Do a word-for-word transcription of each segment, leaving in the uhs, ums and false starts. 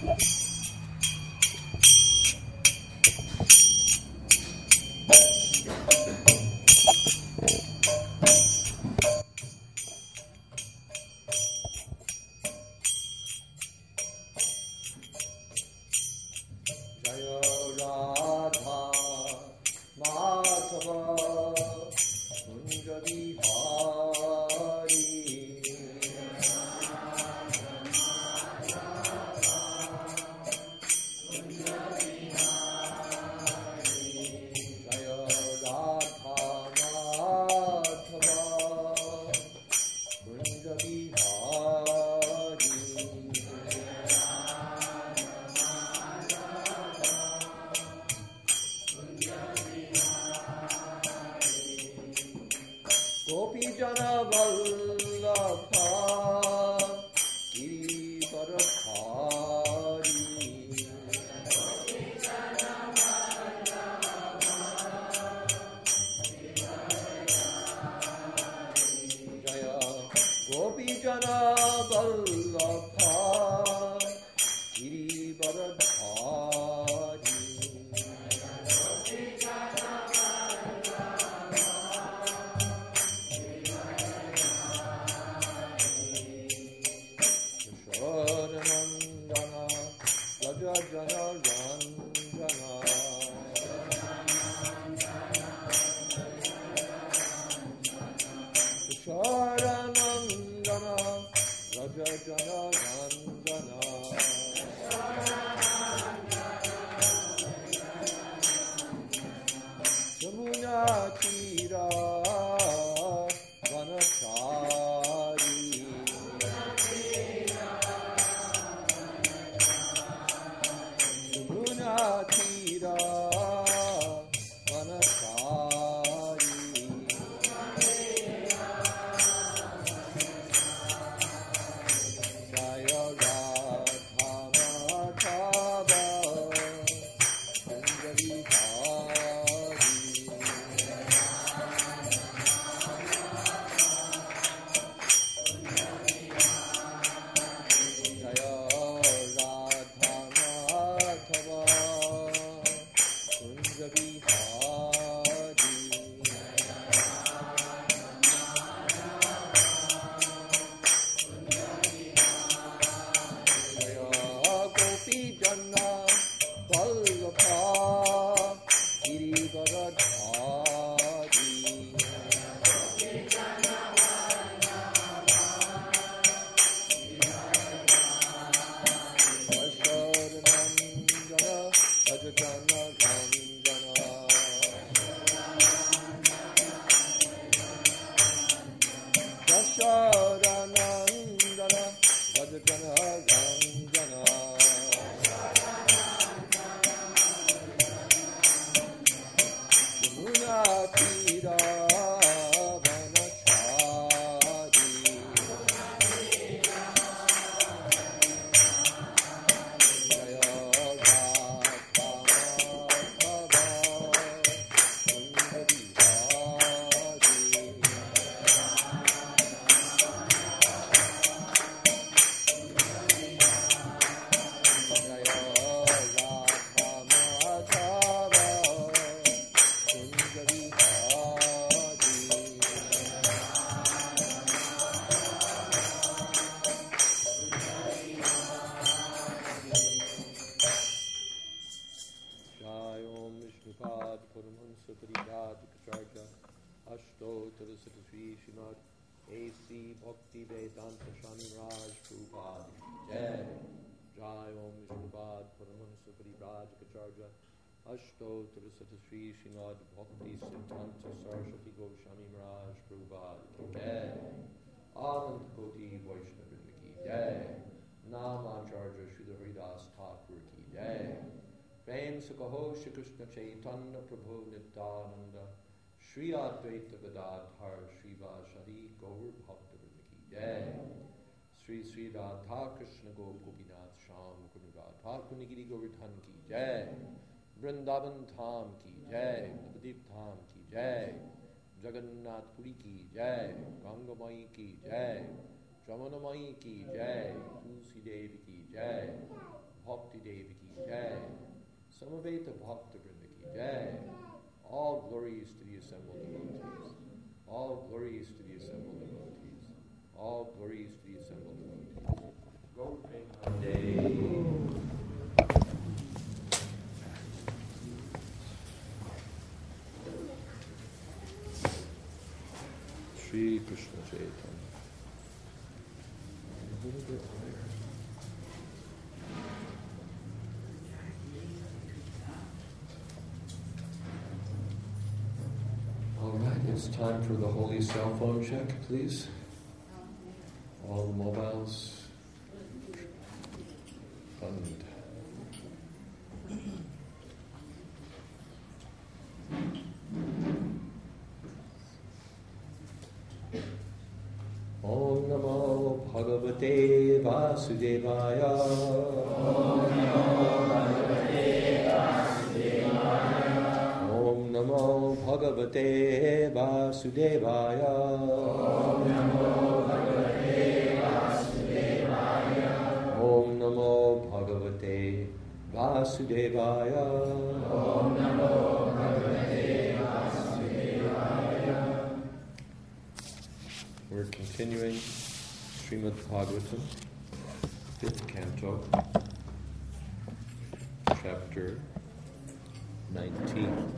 Shri Krishna Chaitanya Prabhu Nityananda Shri Advaita Gadadhar Shri Vashari Gaur Bhaktivinoda Ki Jai Shri Shri Radha Krishna Gopinath Sham Kuni Radha Kunigiri Govardhan Ki Jai Vrindavan Dham Ki Jai Navadip Dham Ki Jai Jagannath Puri Ki Jai Gangamai Ki Jai Jamunamai Ki Jai Tulsi Devi Ki Jai Bhakti Samaveta Bhakta Vrinda Ki Jai. All glories to the assembled devotees. All glories to the assembled devotees. All glories to the assembled devotees. Gaur Premanande. Shri Krishna Chaitanya. A little bit higher. All right, it's time for the holy cell phone check, please. All the mobiles buttoned. Om Namo Bhagavate Vasudevaya. Om Namo Bhagavate Vasudevaya. Om Namo Bhagavate Vasudevaya. Om Namo Bhagavate Vasudevaya. Om Namo Bhagavate Vasudevaya. Om Namo Bhagavate Vasudevaya. We're continuing Srimad Bhagavatam, fifth canto, chapter nineteen.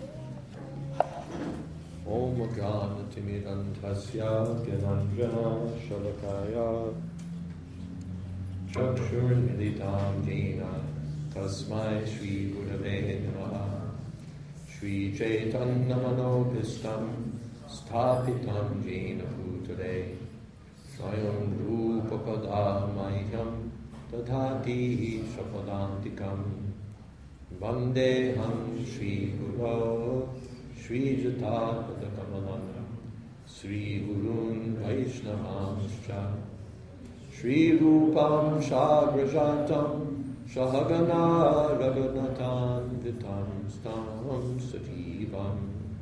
Om Gana Timidantasya Gyananjana Shalakaya Chakshur Militam Jena Tasmai Shri Gurave Namaha Shri Chaitanya Manopistam Sthapitam Jena Bhutale Swayam Rupa Padamahyam Tadhati Shapadantikam Vandeham Shri Guru Shri Jatapada Kamalam Sri Gurun Vaishnavanscha Shri Rupam Shagrajatam Shahagana Raghunathan Vitam Stam Sajivam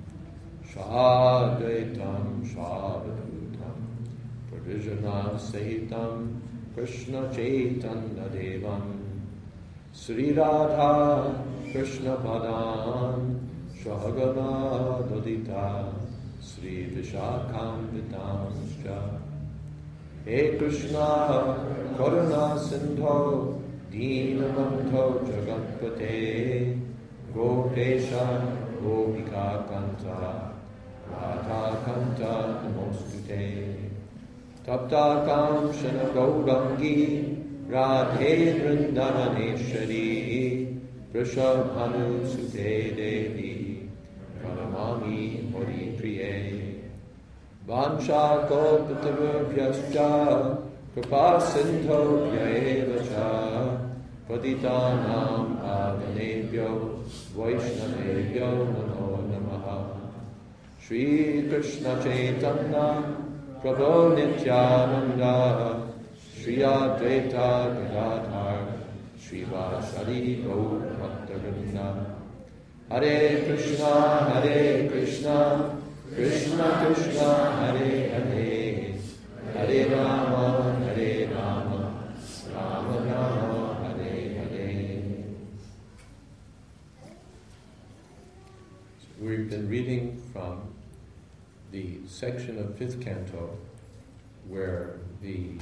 Shadaitam Shabadhutam Pradvijana Sahitam Krishna Chaitanya Devam Sri Radha Krishna Padan Shahagana Dodita Sri Vishakam Vitamscha He Krishna Karuna Sindho Deenabandho Jagatpate Gopesha Gopika Kanta Radha Kanta Namostute Tapta Kamshana Gaurangi Radhe Vrindavaneshwari Vrishabhanu Sute Devi Pranamami Hari Priye Vansha Kalpataruvyascha Kripa Sindho Vyaevacha Patitanam Avanebhyo Vaishnavebhyo Namo Namaha Shri Krishna Chaitanya Prabhu Nityananda Shri Advaita Gadadhar Shri Vasari Gaur Bhakta Hare Krishna Hare Krishna Krishna Krishna Hare Hare Hare Rama Hare Rama Rama Rama Hare Hare. So we've been reading from the section of fifth canto where the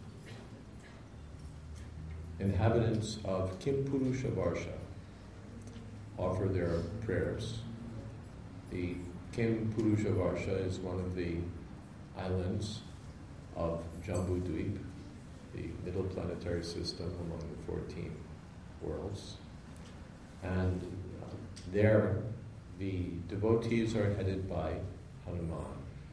inhabitants of Kimpurusha Varsha offer their prayers. The Kimpurusha Varsha is one of the islands of Jambudvip, the middle planetary system among the fourteen worlds. And uh, there the devotees are headed by Hanuman.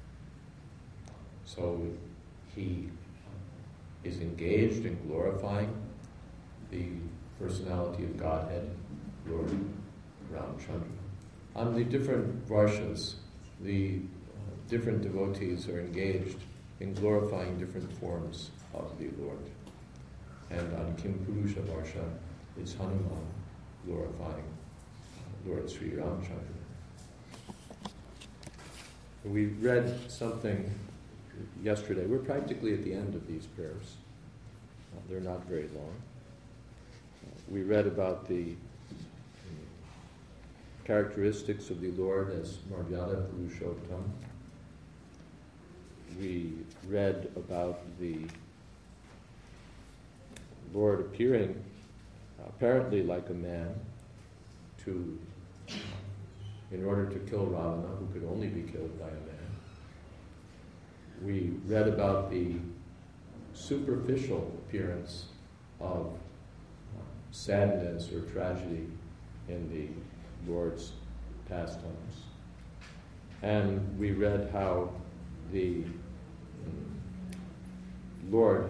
So he is engaged in glorifying the personality of Godhead, Lord Ramchandra. On the different varshas, the uh, different devotees are engaged in glorifying different forms of the Lord. And on Kimpurusha Varsha, it's Hanuman glorifying Lord Sri Ramchandra. We read something yesterday. We're practically at the end of these prayers. Uh, they're not very long. Uh, we read about the characteristics of the Lord as Maryada Purushottam. We read about the Lord appearing apparently like a man to, in order to kill Ravana, who could only be killed by a man. We read about the superficial appearance of sadness or tragedy in the Lord's pastimes. And we read how the Lord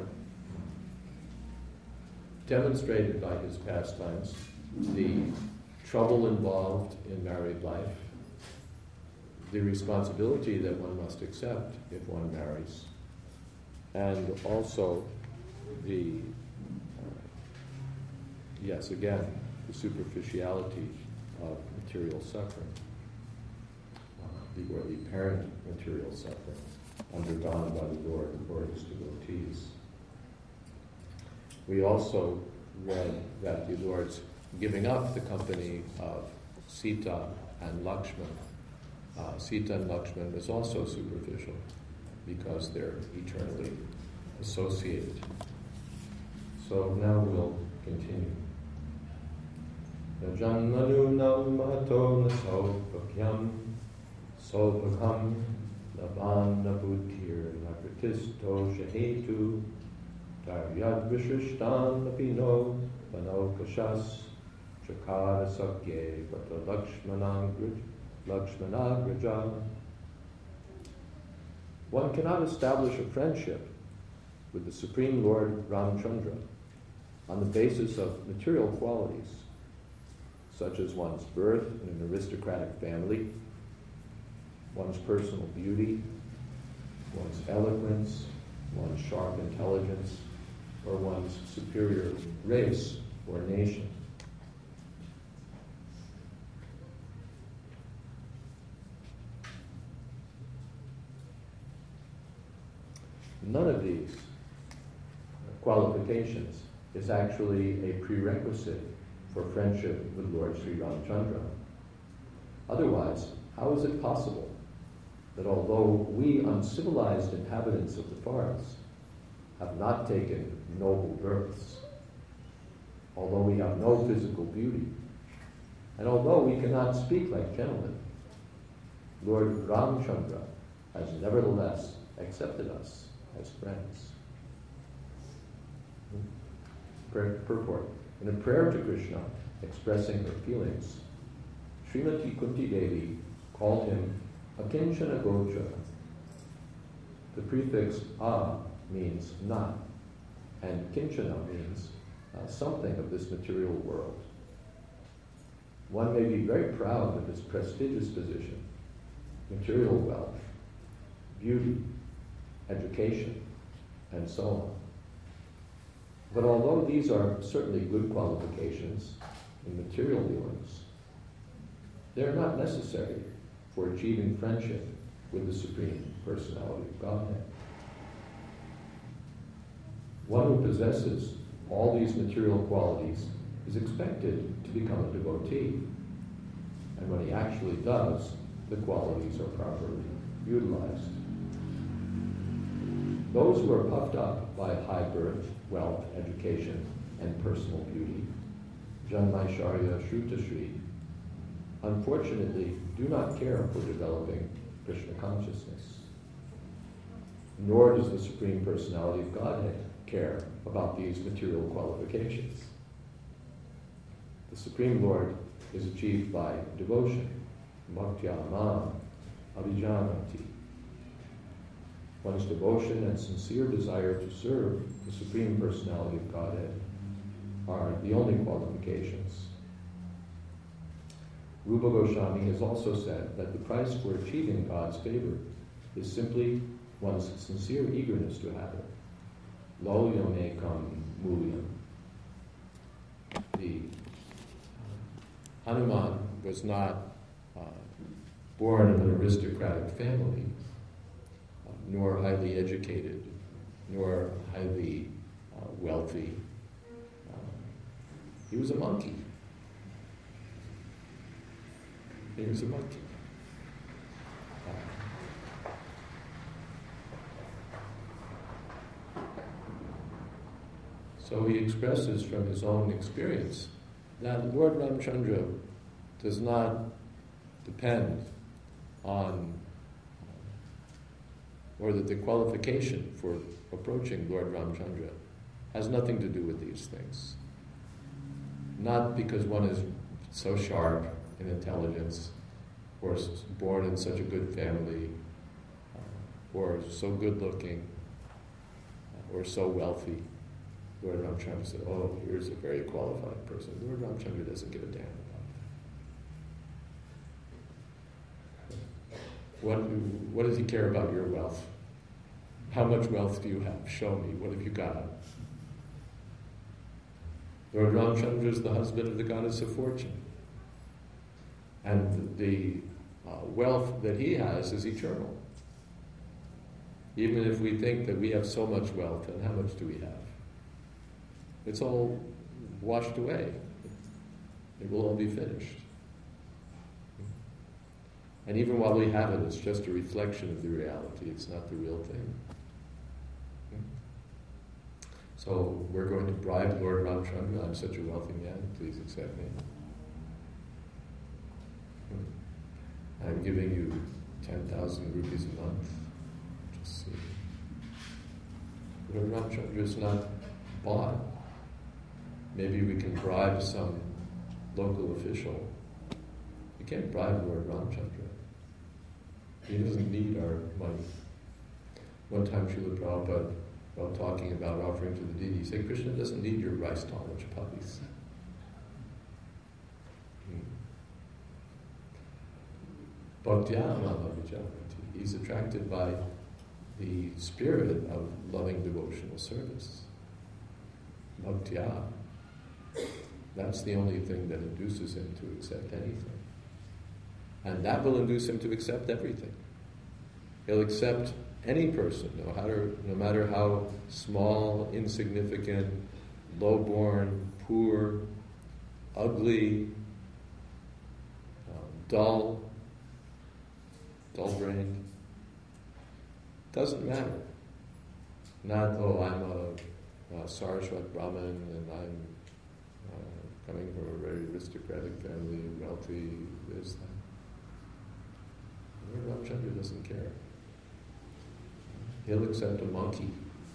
demonstrated by his pastimes the trouble involved in married life, the responsibility that one must accept if one marries, and also the, uh, yes, again, the superficiality of material suffering, uh, the, or the apparent material suffering undergone by the Lord for his devotees. We also read that the Lord's giving up the company of Sita and Lakshman. Uh, Sita and Lakshman is also superficial because they're eternally associated. So now we'll continue. Janmanu nam mahato naso pakyam sopakam lavan nabutir nakritisto shahetu Taryad Vishishtan Apino Panokashas Chakara Sakye Pata Lakshmanangraj Lakshmanagraja. One cannot establish a friendship with the Supreme Lord Ramchandra on the basis of material qualities, such as one's birth in an aristocratic family, one's personal beauty, one's eloquence, one's sharp intelligence, or one's superior race or nation. None of these qualifications is actually a prerequisite for friendship with Lord Sri Ramchandra. Otherwise, how is it possible that although we uncivilized inhabitants of the forests have not taken noble births, although we have no physical beauty, and although we cannot speak like gentlemen, Lord Ramchandra has nevertheless accepted us as friends. Prayer, purport. In a prayer to Krishna expressing her feelings, Srimati Kunti Devi called him Akinchana Gocha. The prefix a means not, and kinchana means uh, something of this material world. One may be very proud of his prestigious position, material wealth, beauty, education, and so on. But although these are certainly good qualifications in material dealings, they are not necessary for achieving friendship with the Supreme Personality of Godhead. One who possesses all these material qualities is expected to become a devotee. And when he actually does, the qualities are properly utilized. Those who are puffed up by high birth, wealth, education, and personal beauty, Janmaisharya Shrutashri, unfortunately do not care for developing Krishna consciousness. Nor does the Supreme Personality of Godhead care about these material qualifications. The Supreme Lord is achieved by devotion, bhaktya mam abhijanati. One's devotion and sincere desire to serve the Supreme Personality of Godhead are the only qualifications. Rupa Goswami has also said that the price for achieving God's favor is simply one's sincere eagerness to have it. Lo yomekam mulyam. The Hanuman was not uh, born in an aristocratic family, uh, nor highly educated, nor highly uh, wealthy. Uh, he was a monkey. Here's a monkey. So he expresses from his own experience that Lord Ramchandra does not depend on, or that the qualification for approaching Lord Ramchandra has nothing to do with these things. Not because one is so sharp in intelligence, or born in such a good family, or so good looking, or so wealthy. Lord Ramchandra said, oh, here's a very qualified person. Lord Ramchandra doesn't give a damn about that. What, what does he care about your wealth? How much wealth do you have? Show me. What have you got? Lord Ramchandra is the husband of the goddess of fortune. And the uh, wealth that he has is eternal. Even if we think that we have so much wealth, and how much do we have? It's all washed away. It will all be finished. And even while we have it, it's just a reflection of the reality. It's not the real thing. So we're going to bribe Lord Ramchandra. I'm such a wealthy man. Please accept me. I'm giving you ten thousand rupees a month. Just see. Lord Ramchandra is not bought. Maybe we can bribe some local official. You can't bribe Lord Ramchandra. He doesn't need our money. One time Srila Prabhupada, while talking about offering to the deity, he said, Krishna doesn't need your rice tolerance puppies. Bhaktya Mama Vijayati. He's attracted by the spirit of loving devotional service. Bhaktya. That's the only thing that induces him to accept anything. And that will induce him to accept everything. He'll accept any person, no matter, no matter how small, insignificant, low-born, poor, ugly, um, dull, dull-brained. Doesn't matter. Not, oh, I'm a, a Saraswat Brahmin and I'm uh, coming from a very aristocratic family, wealthy, this, that. Lord Ramchandra doesn't care. He'll accept a monkey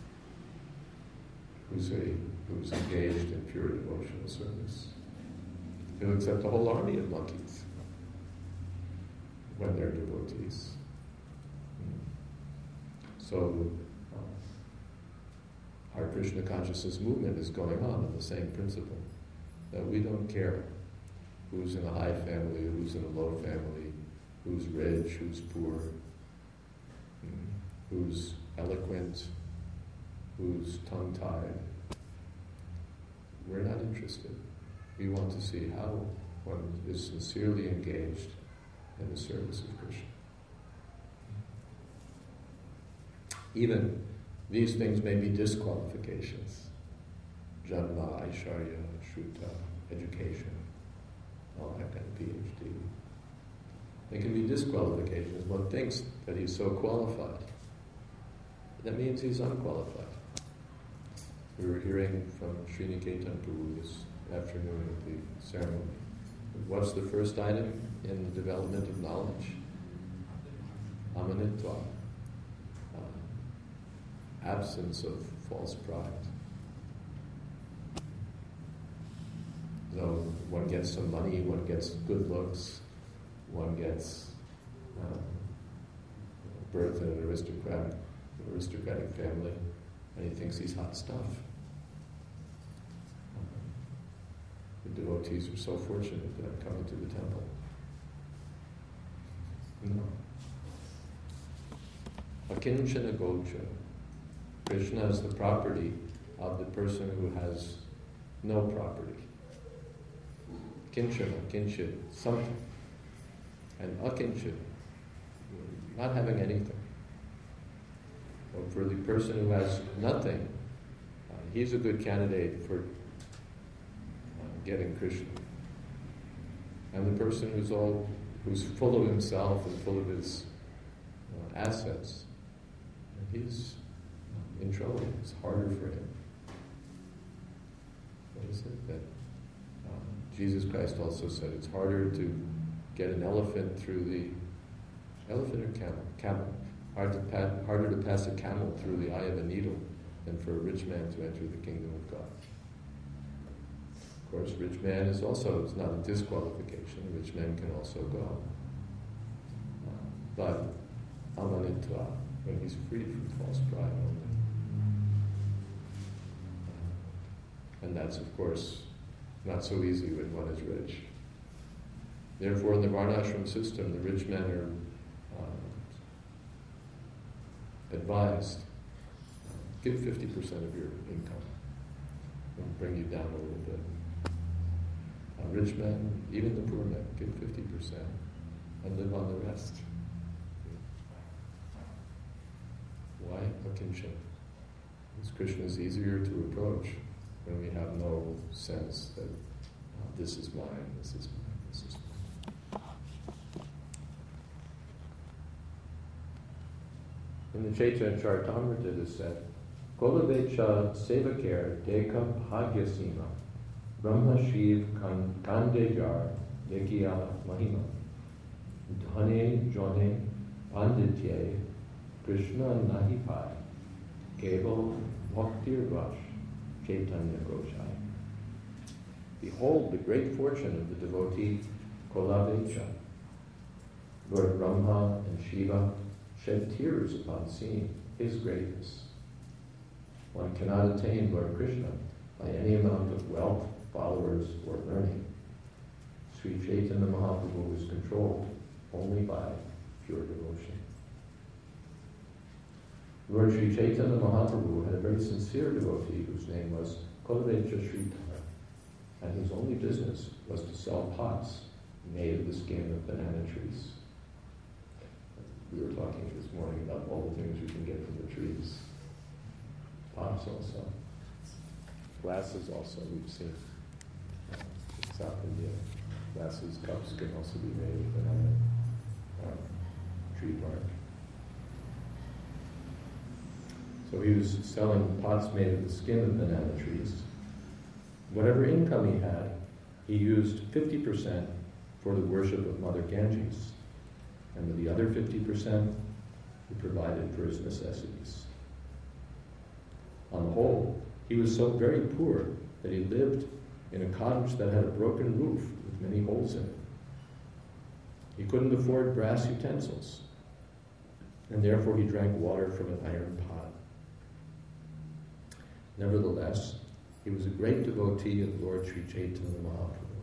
who's, a, who's engaged in pure devotional service. He'll accept a whole army of monkeys when they're devotees. So, uh, our Krishna consciousness movement is going on on the same principle, that we don't care who's in a high family, who's in a low family, who's rich, who's poor, who's eloquent, who's tongue-tied. We're not interested. We want to see how one is sincerely engaged in the service of Krishna. Even these things may be disqualifications. Janma, Aishwarya, Shruta, education, all that kind of P H D. They can be disqualifications. One thinks that he's so qualified. That means he's unqualified. We were hearing from Sriniketan Prabhu this afternoon at the ceremony. What's the first item in the development of knowledge? Amanitva. Uh, absence of false pride. So one gets some money, one gets good looks, one gets uh, birth in an aristocratic, aristocratic family, and he thinks he's hot stuff. The devotees are so fortunate that have come into the temple. No. Akinchana gocha. Krishna is the property of the person who has no property. Kinchana, kinchit, something. And akinchit, not having anything. Well, for the person who has nothing, uh, he's a good candidate for uh, getting Krishna. And the person who's all who's full of himself and full of his uh, assets, he's in trouble. It's harder for him. What is it that um, Jesus Christ also said? It's harder to get an elephant through the elephant or camel. Camel. Hard to pa- harder to pass a camel through the eye of a needle than for a rich man to enter the kingdom of God. Of course, rich man is also, it's not a disqualification. A rich man can also go. Uh, but amanitva, when he's freed from false pride only. And that's, of course, not so easy when one is rich. Therefore, in the Varnashram system, the rich men are uh, advised, uh, give fifty percent of your income and bring you down a little bit. Uh, rich men, even the poor men, give fifty percent and live on the rest. Why? Akinchan. Because Krishna is easier to approach when we have no sense that uh, this is mine, this is mine, this is mine. In the Chaitanya Charitamrita it is said, Kolavecha Sevakir Deka Bhagyasima Brahma Shiv Kandejar Dekya Mahima Dhane Jone Panditye Krishna Nahipai Keval Bhaktir Vash Chaitanya Gosai. Behold the great fortune of the devotee Kolavecha. Lord Brahma and Shiva shed tears upon seeing his greatness. One cannot attain Lord Krishna by any amount of wealth, followers, or learning. Sri Chaitanya Mahaprabhu is controlled only by pure devotion. Lord Sri Chaitanya Mahaprabhu had a very sincere devotee whose name was Kolavecha Sridhar, and whose only business was to sell pots made of the skin of banana trees. We were talking this morning about all the things you can get from the trees. Pots also. Glasses also, we've seen. Uh, in South India, glasses, cups can also be made of banana uh, tree bark. So he was selling pots made of the skin of banana trees. Whatever income he had, he used fifty percent for the worship of Mother Ganges. And with the other fifty percent, he provided for his necessities. On the whole, he was so very poor that he lived in a cottage that had a broken roof with many holes in it. He couldn't afford brass utensils, and therefore he drank water from an iron pot. Nevertheless, he was a great devotee of Lord Sri Chaitanya Mahaprabhu.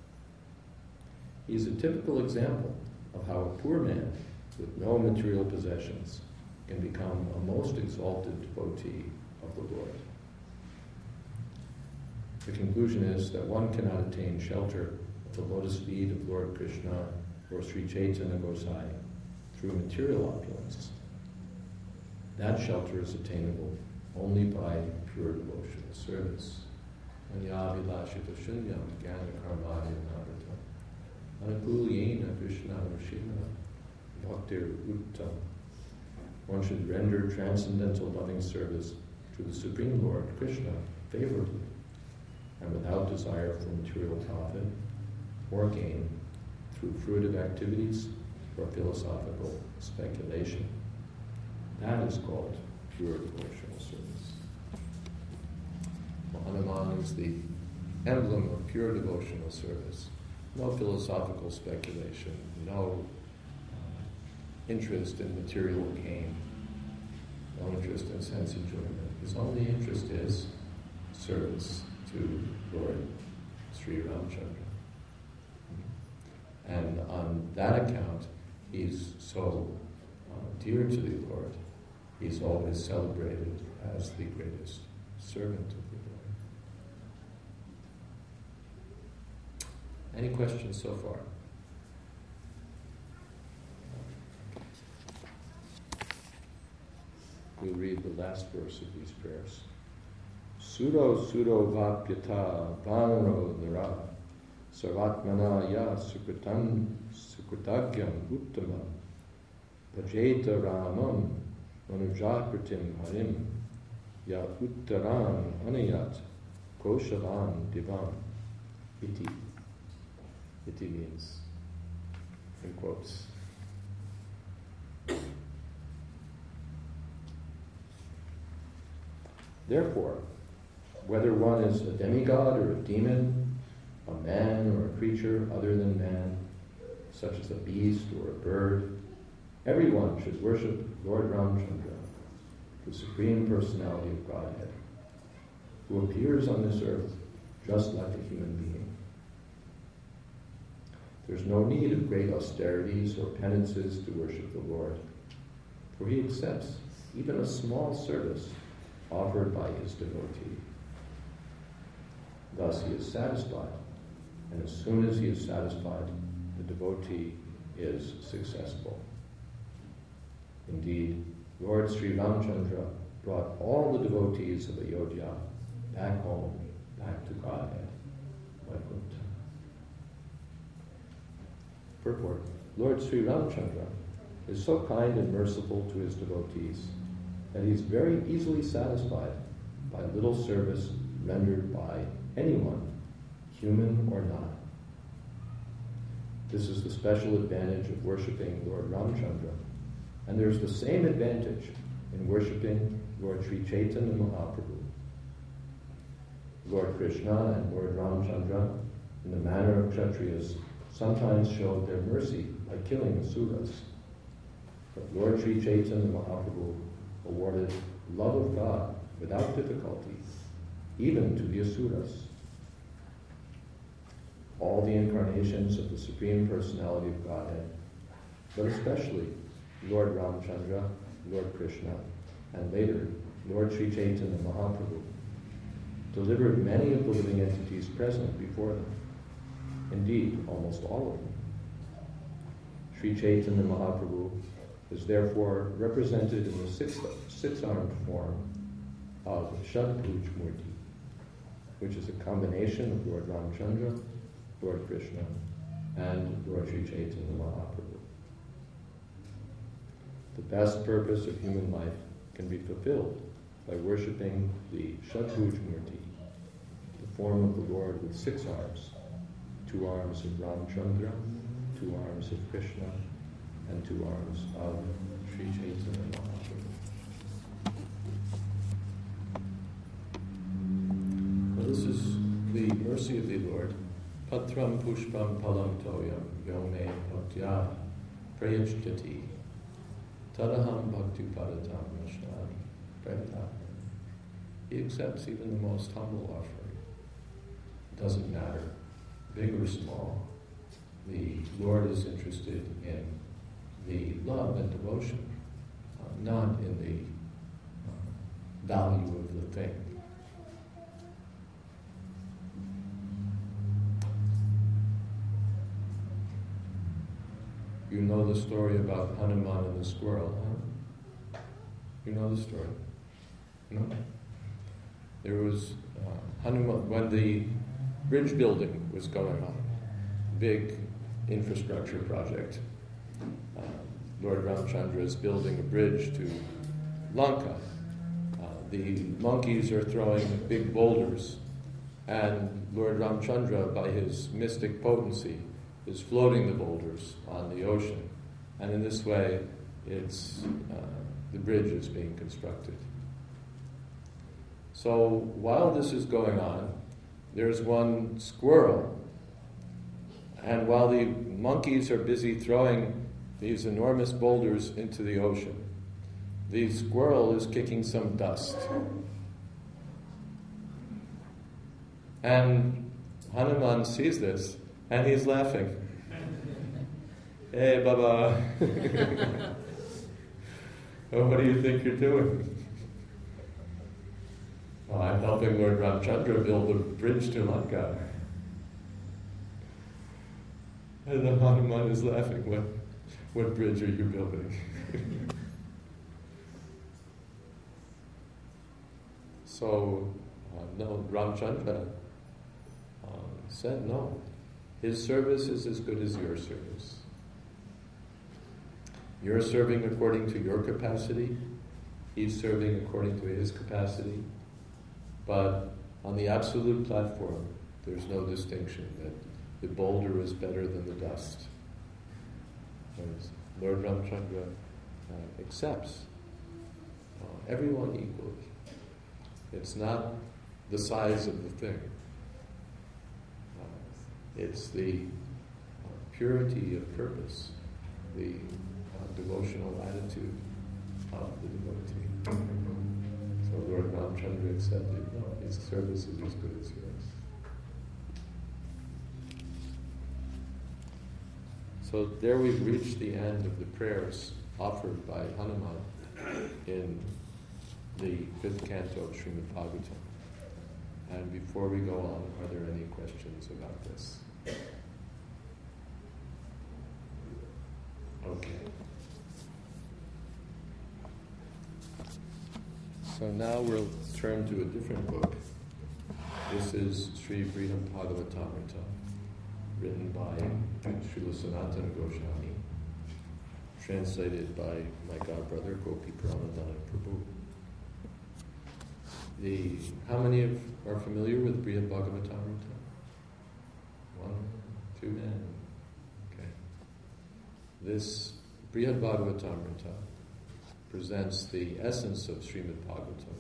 He is a typical example of how a poor man with no material possessions can become a most exalted devotee of the Lord. The conclusion is that one cannot attain shelter at the lotus feet of Lord Krishna or Sri Chaitanya Gosai through material opulence. That shelter is attainable only by pure devotional service. Anyavilashita shunyam jnana karmaya navata anukulyena Krishna nushina bhaktir uttam. One should render transcendental loving service to the Supreme Lord Krishna favorably and without desire for material profit or gain through fruitive activities or philosophical speculation. That is called pure devotional service. Well, Hanuman is the emblem of pure devotional service. No philosophical speculation, no uh, interest in material gain, no interest in sense enjoyment. His only interest is service to Lord Sri Ramchandra. And on that account, he's so uh, dear to the Lord. He's always celebrated as the greatest servant of the Lord. Any questions so far? We'll read the last verse of these prayers. Suro suro vapyata vanro nara Sarvatmana ya sukritam sukritagyam uttamam Bhajeta Ramam Manujakratim Harim Ya Uttaram Anayat Koshavan Divam Iti. Iti means, in quotes. Therefore, whether one is a demigod or a demon, a man or a creature other than man, such as a beast or a bird, everyone should worship Lord Ramchandra, the Supreme Personality of Godhead, who appears on this earth just like a human being. There's no need of great austerities or penances to worship the Lord, for he accepts even a small service offered by his devotee. Thus he is satisfied, and as soon as he is satisfied, the devotee is successful. Indeed, Lord Sri Ramchandra brought all the devotees of Ayodhya back home, back to Godhead, Vaikuntha. Purport: Lord Sri Ramchandra is so kind and merciful to his devotees that he is very easily satisfied by little service rendered by anyone, human or not. This is the special advantage of worshipping Lord Ramchandra, and there is the same advantage in worshipping Lord Sri Chaitanya Mahaprabhu. Lord Krishna and Lord Ramchandra, in the manner of Kshatriyas, sometimes showed their mercy by killing asuras. But Lord Sri Chaitanya Mahaprabhu awarded love of God without difficulty, even to the asuras. All the incarnations of the Supreme Personality of Godhead, but especially Lord Ramchandra, Lord Krishna, and later Lord Sri Chaitanya Mahaprabhu, delivered many of the living entities present before them. Indeed, almost all of them. Sri Chaitanya Mahaprabhu is therefore represented in the six, six-armed form of Shadbhuj Murti, which is a combination of Lord Ramchandra, Lord Krishna, and Lord Sri Chaitanya Mahaprabhu. The best purpose of human life can be fulfilled by worshipping the Shadbhuj Murti, the form of the Lord with six arms, two arms of Ramchandra, two arms of Krishna, and two arms of Sri Chaitanya Mahaprabhu. Well, this is the mercy of the Lord. Patram pushpam palam toyam yome bhaktya prayajtati tadaham bhakti padatam rashnani prayata. He accepts even the most humble offering. It doesn't matter, big or small. The Lord is interested in the love and devotion, uh, not in the uh, value of the thing. You know the story about Hanuman and the squirrel, huh? You know the story? No? There was uh, Hanuman, when the bridge building was going on, big infrastructure project. Uh, Lord Ramchandra is building a bridge to Lanka. Uh, the monkeys are throwing big boulders, and Lord Ramchandra, by his mystic potency, is floating the boulders on the ocean. And in this way, it's uh, the bridge is being constructed. So while this is going on, there's one squirrel, and while the monkeys are busy throwing these enormous boulders into the ocean, the squirrel is kicking some dust. And Hanuman sees this, and he's laughing. Hey, Baba. Oh, what do you think you're doing? Well, I'm helping Lord Ramchandra build a bridge to Lanka. And the Hanuman is laughing. What, what bridge are you building? So, uh, no, Ramchandra uh, said, no, His service is as good as your service. You're serving according to your capacity. He's serving according to his capacity. But on the absolute platform, there's no distinction that the boulder is better than the dust. Whereas Lord Ramchandra uh, accepts uh, everyone equally. It's not the size of the thing. Uh, it's the uh, purity of purpose, the uh, devotional attitude of the devotee. So Lord Ramchandra accepted, no, his service is as good as yours. So there we've reached the end of the prayers offered by Hanuman in the fifth canto of Srimad Bhagavatam. And before we go on, are there any questions about this? Okay. So now we'll turn to a different book. This is Sri Brihad Bhagavatamrita, written by Srila Sanatana Goswami, translated by my godbrother Gopi Pramananda Prabhu. The how many of, are familiar with Brihad Bhagavatamrita? One, two, men. Okay. This Brihad Bhagavatamrita presents the essence of Srimad Bhagavatam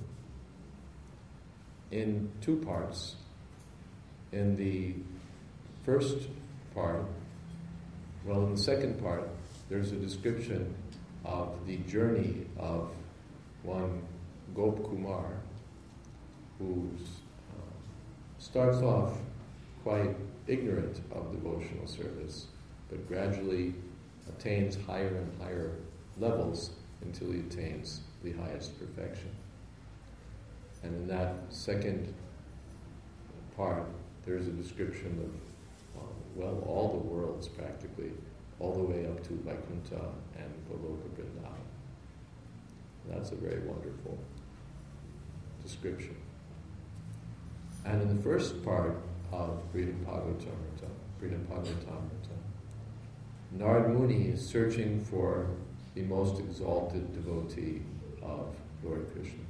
in two parts. In the first part, well, in the second part, there's a description of the journey of one Gop Kumar, who uh, starts off quite ignorant of devotional service, but gradually attains higher and higher levels until he attains the highest perfection. And in that second part, there's a description of, uh, well, all the worlds practically, all the way up to Vaikuntha and Goloka Vrindavan. That's a very wonderful description. And in the first part of Brihad Bhagavatamrita, Brihad Bhagavatamrita, Narad Muni is searching for the most exalted devotee of Lord Krishna.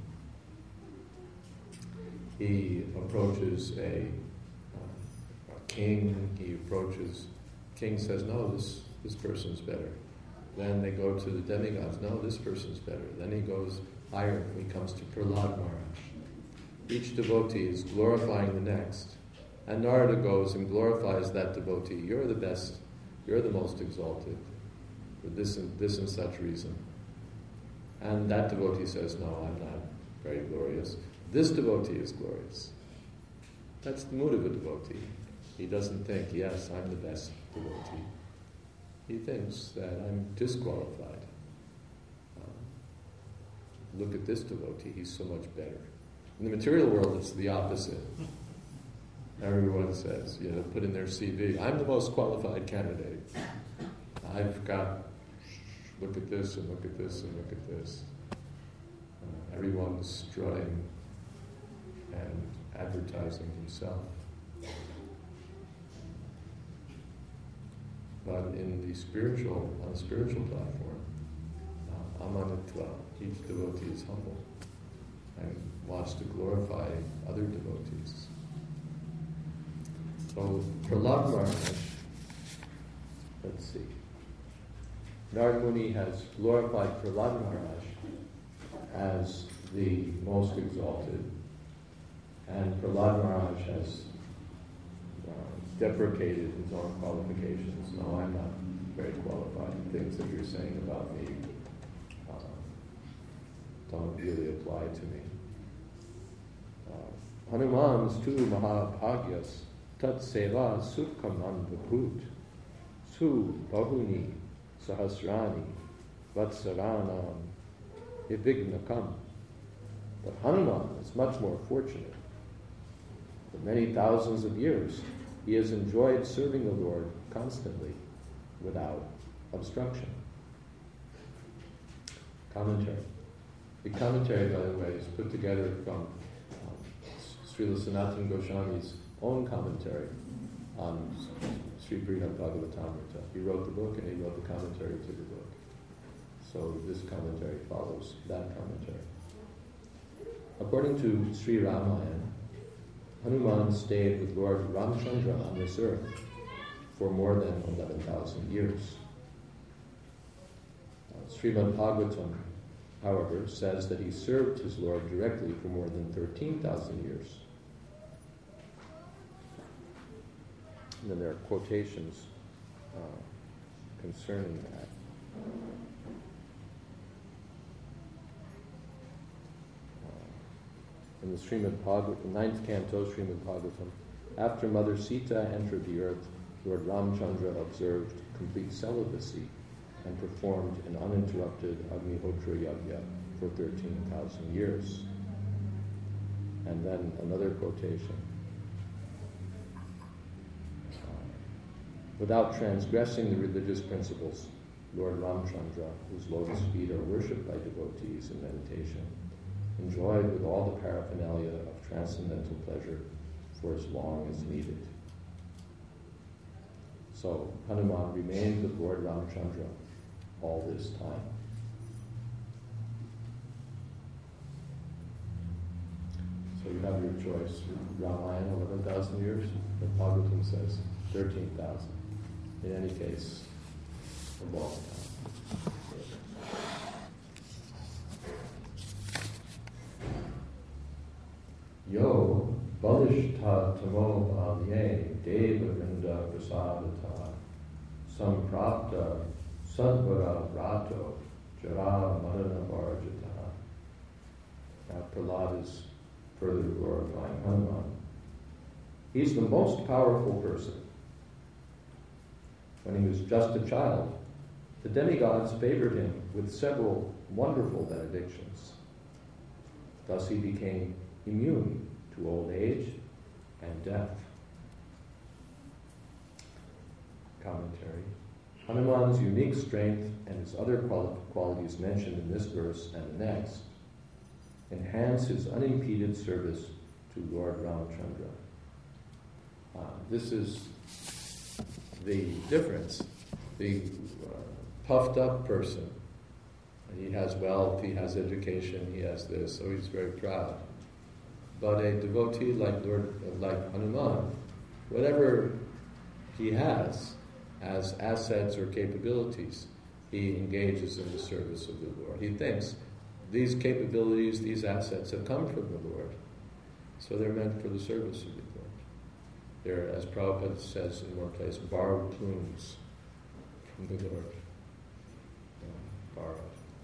He approaches a, uh, a king, he approaches, king says, no, this, this person's better. Then they go to the demigods, no, this person's better. Then he goes higher, he comes to Prahlad Maharaj. Each devotee is glorifying the next. And Narada goes and glorifies that devotee. You're the best, you're the most exalted, for this and this and such reason. And that devotee says, no, I'm not very glorious. This devotee is glorious. That's the mood of a devotee. He doesn't think, yes, I'm the best devotee. He thinks that I'm disqualified. Um, look at this devotee, he's so much better. In the material world, it's the opposite. Everyone says, you know, put in their C V, I'm the most qualified candidate. I've got, look at this and look at this and look at this. Uh, everyone's strutting and advertising himself. But in the spiritual, on the spiritual platform, uh, Amanitva, each devotee is humble and wants to glorify other devotees. So Prahlad Maharaj, let's see, Narad Muni has glorified Prahlad Maharaj as the most exalted, and Prahlad Maharaj has uh, deprecated his own qualifications. No, I'm not very qualified. The things that you're saying about me uh, don't really apply to me. Uh, Hanuman's tu mahabhagyas tat seva sukham andabhut su bahuni sahasrani vatsaranam ivignakam. But Hanuman is much more fortunate. For many thousands of years, he has enjoyed serving the Lord constantly, without obstruction. Commentary. The commentary, by the way, is put together from um, Srila Sanatana Goswami's own commentary on Sri Brihad Bhagavatamrita. He wrote the book and he wrote the commentary to the book. So this commentary follows that commentary. According to Sri Ramayana, Hanuman stayed with Lord Ramchandra on this earth for more than eleven thousand years. Uh, Srimad Bhagavatam, however, says that he served his Lord directly for more than thirteen thousand years. And then there are quotations uh, concerning that. Uh, in the Srimad Bhagavatam, the ninth canto, Srimad Bhagavatam, after Mother Sita entered the earth, Lord Ramchandra observed complete celibacy and performed an uninterrupted Agnihotra Yajna for thirteen thousand years. And then another quotation. Without transgressing the religious principles, Lord Ramchandra, whose lotus feet are worshipped by devotees in meditation, enjoyed with all the paraphernalia of transcendental pleasure for as long as needed. So Hanuman remained with Lord Ramchandra all this time. So you have your choice. Ramayana, eleven thousand years. The Bhagavatam says thirteen thousand. In any case, a long time. Yo balishta tamo bhalye deva vrinda prasadata samprapta sadvara rato jara marana varjata. Now Prahlad is further glorifying Hanuman. He's the most powerful person. When he was just a child, the demigods favored him with several wonderful benedictions. Thus he became immune to old age and death. Commentary. Hanuman's unique strength and his other quali- qualities mentioned in this verse and the next enhance his unimpeded service to Lord Ramchandra. Uh, this is the difference. The uh, puffed up person, he has wealth, he has education, he has this, so he's very proud. But a devotee like Lord, like Hanuman, whatever he has as assets or capabilities, he engages in the service of the Lord. He thinks these capabilities, these assets have come from the Lord, so they're meant for the service of the Lord. They're, as Prabhupada says in one place, borrowed plumes from the Lord. Yeah, borrowed.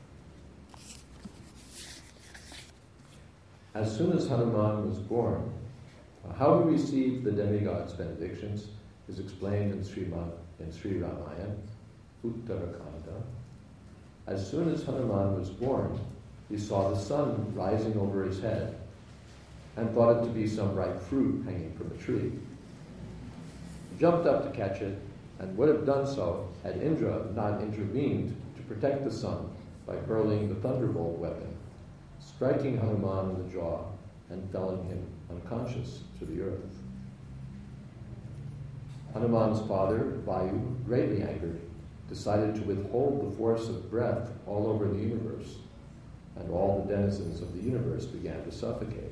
As soon as Hanuman was born, how he received the demigods' benedictions is explained in Srimad, in Sri Ramayana, Uttarakanda. As soon as Hanuman was born, he saw the sun rising over his head and thought it to be some ripe fruit hanging from a tree. He jumped up to catch it and would have done so had Indra not intervened to protect the sun by hurling the thunderbolt weapon, striking Hanuman in the jaw and felling him unconscious to the earth. Hanuman's father, Vayu, greatly angered, decided to withhold the force of breath all over the universe, and all the denizens of the universe began to suffocate.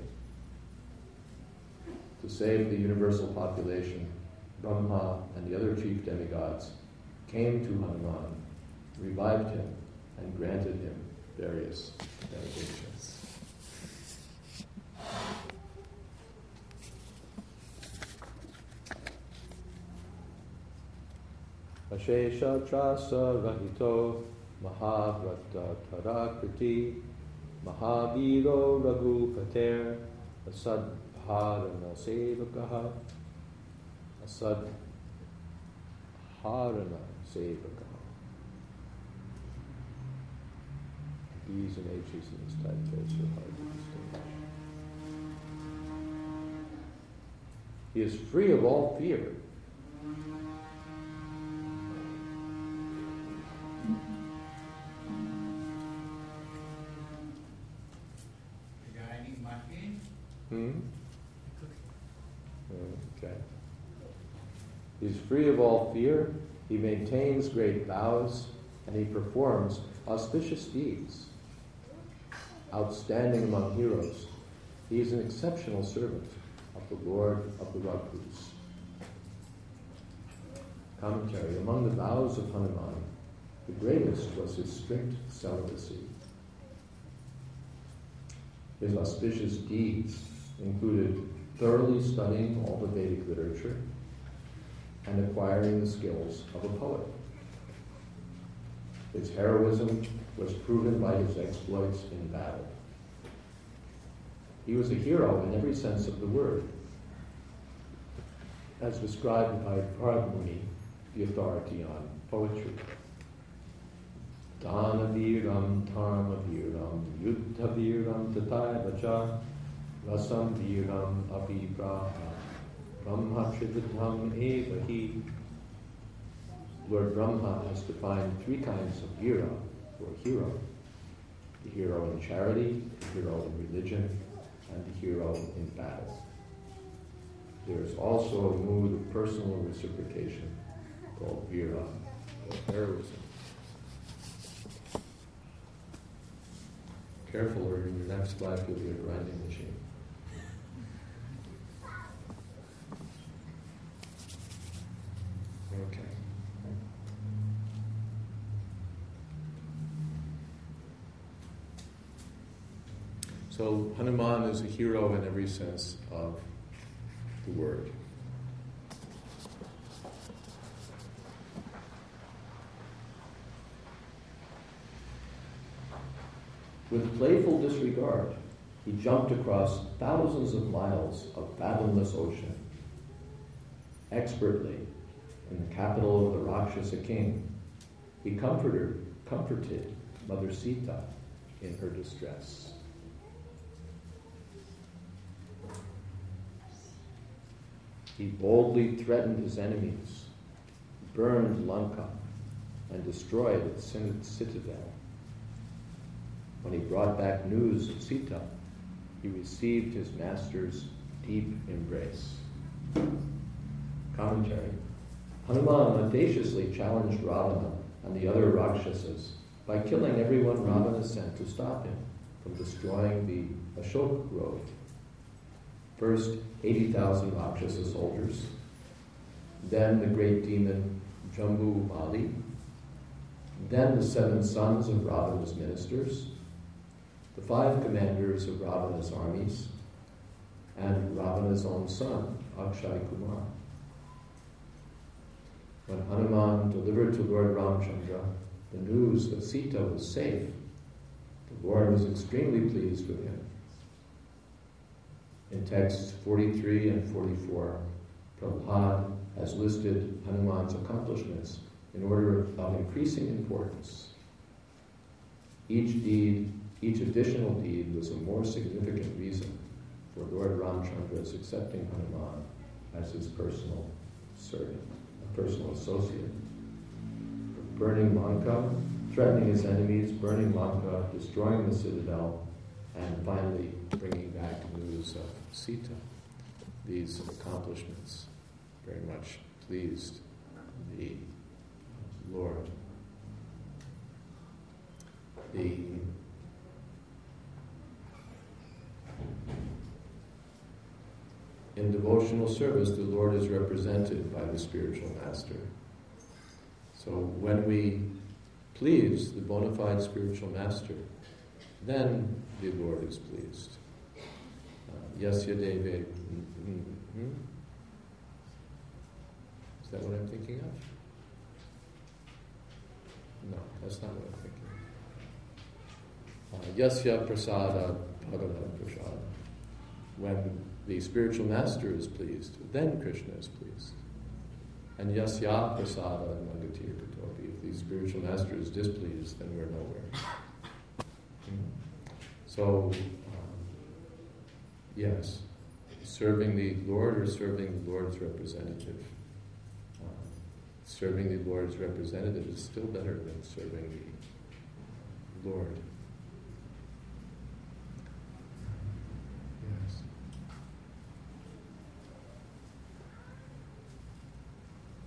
To save the universal population, Brahma and the other chief demigods came to Hanuman, revived him, and granted him various benedictions. Ashesha trasa rahito mahavrata tarakriti mahaviro raghupater asadharana sevakaha asadharana sevakaha. B's and H's in this typeface are hard to distinguish. He is free of all fear. Hmm? Okay. He is free of all fear, he maintains great vows, and he performs auspicious deeds. Outstanding among heroes, he is an exceptional servant of the Lord of the Raghus. Commentary. Among the vows of Hanuman, the greatest was his strict celibacy. His auspicious deeds included thoroughly studying all the Vedic literature and acquiring the skills of a poet. His heroism was proven by his exploits in battle. He was a hero in every sense of the word, as described by Bharata Muni, the authority on poetry. Dana-viram, dharma-viram, yuddha-viram, tatayavacha, rasam-viram, apipraha, brahma-trividham evahi. Lord Brahma has defined three kinds of vira, or hero. The hero in charity, the hero in religion, and the hero in battle. There is also a mood of personal reciprocation called vira, or heroism. Careful, or in your next life you'll be a grinding machine. Okay. So Hanuman is a hero in every sense of the word. With playful disregard, he jumped across thousands of miles of fathomless ocean. Expertly, in the capital of the Rakshasa king, he comforted, comforted Mother Sita in her distress. He boldly threatened his enemies, burned Lanka, and destroyed its citadel. When he brought back news of Sita, he received his master's deep embrace. Commentary. Hanuman audaciously challenged Ravana and the other Rakshasas by killing everyone Ravana sent to stop him from destroying the Ashoka Grove. First, eighty thousand Rakshasa soldiers, then the great demon Jambu Bali, then the seven sons of Ravana's ministers, the five commanders of Ravana's armies, and Ravana's own son, Akshay Kumar. When Hanuman delivered to Lord Ramchandra the news that Sita was safe, the Lord was extremely pleased with him. In texts forty-three and forty-four, Prabhupada has listed Hanuman's accomplishments in order of increasing importance. Each deed, each additional deed was a more significant reason for Lord Ramchandra's accepting Hanuman as his personal servant, a personal associate. Burning Lanka, threatening his enemies, burning Lanka, destroying the citadel, and finally bringing back news of Sita. These accomplishments very much pleased the Lord. The In devotional service, the Lord is represented by the spiritual master. So when we please the bona fide spiritual master, then the Lord is pleased. Uh, Yasya Deve. Mm-hmm. Is that what I'm thinking of? No, that's not what I'm thinking of. Uh, Yasya Prasada Bhagavan Prasada. When the spiritual master is pleased, then Krishna is pleased. And Yasya Prasada Nagatir Katopi. If the spiritual master is displeased, then we're nowhere. Mm-hmm. So, um, yes, serving the Lord or serving the Lord's representative. Uh, serving the Lord's representative is still better than serving the Lord. Yes.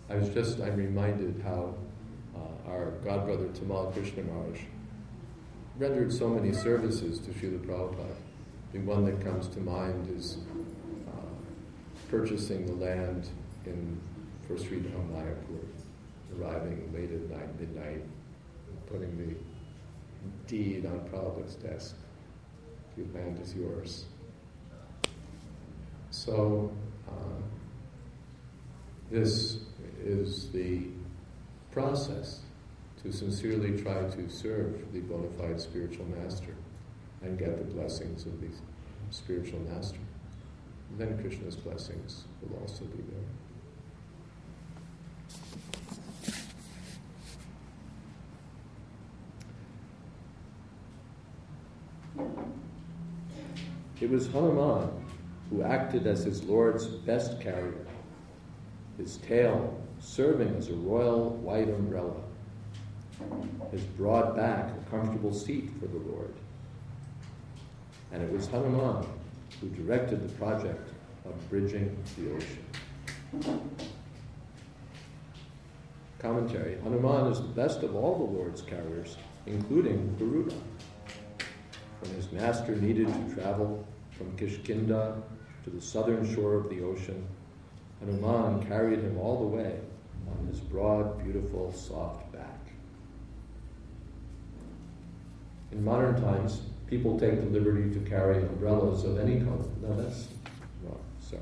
I was just, I'm reminded how uh, our godbrother Tamal Krishna Maharaj rendered so many services to Srila Prabhupada. The one that comes to mind is uh, purchasing the land in for Sri Dham Mayapur, arriving late at night, midnight, putting the deed on Prabhupada's desk. The land is yours. So, uh, this is the process to sincerely try to serve the bona fide spiritual master and get the blessings of the spiritual master. And then Krishna's blessings will also be there. It was Hanuman who acted as his Lord's best carrier, his tail serving as a royal white umbrella, his broad back a comfortable seat for the Lord. And it was Hanuman who directed the project of bridging the ocean. Commentary: Hanuman is the best of all the Lord's carriers, including Garuda. When his master needed to travel from Kishkinda to the southern shore of the ocean, Hanuman carried him all the way on his broad, beautiful, soft back. In modern times, people take the liberty to carry umbrellas of any color. No, that's wrong. Sorry.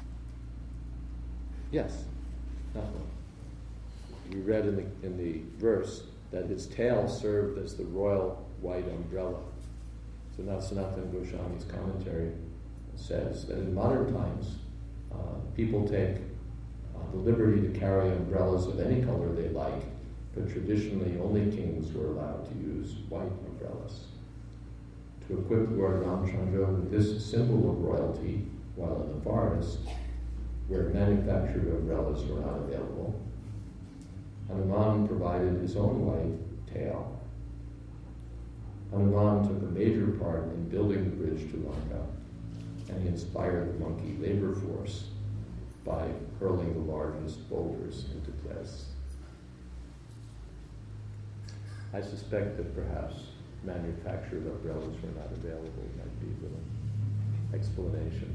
Yes, not wrong. We read in the, in the verse that his tail served as the royal white umbrella. So now Sanatana Goswami's commentary says that in modern times, uh, people take uh, the liberty to carry umbrellas of any color they like, but traditionally only kings were allowed to use white umbrellas. To equip Lord Ramchandra with this symbol of royalty while in the forest, where manufactured umbrellas were not available, Hanuman provided his own white tail. Hanuman took a major part in building the bridge to Lanka, and he inspired the monkey labor force by hurling the largest boulders into place. I suspect that perhaps manufactured umbrellas were not available. Might be a little explanation.